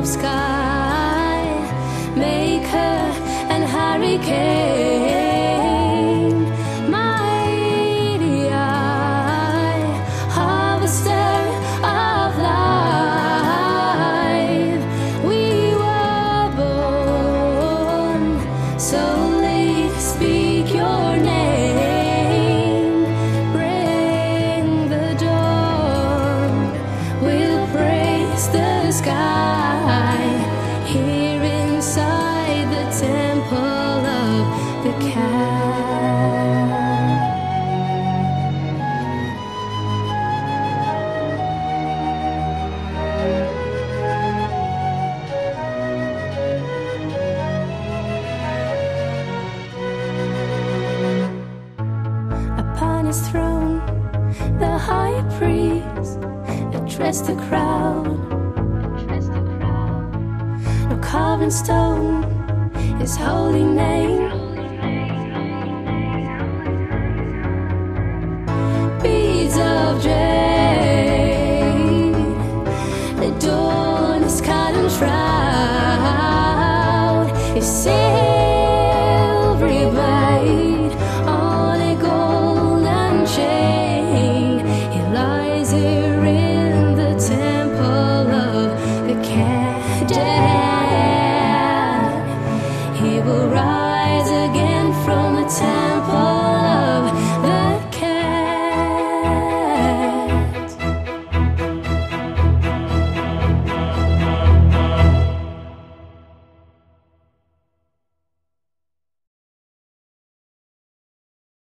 of sky, maker and hurricane, mighty eye, harvester of life. We were born, so speak your name, bring the dawn, we'll praise the sky, here inside the temple of the cat. Upon his throne, the high priest addressed the crowd. No carved in stone, his holy name. Beads of dread